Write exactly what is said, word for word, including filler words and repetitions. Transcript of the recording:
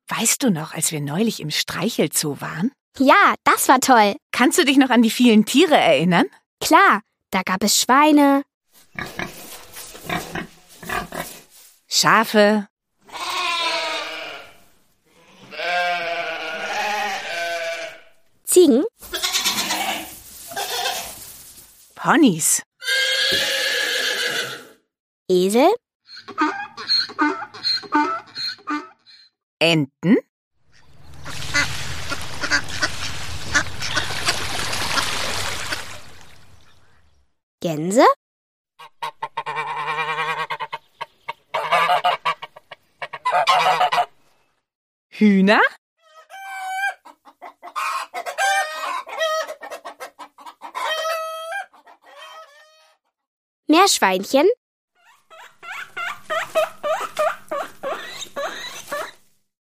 Weißt du noch, als wir neulich im Streichelzoo waren? Ja, das war toll. Kannst du dich noch an die vielen Tiere erinnern? Klar, da gab es Schweine, Schafe, Ziegen, Ponys, Esel, Enten, Gänse, Hühner, Meerschweinchen,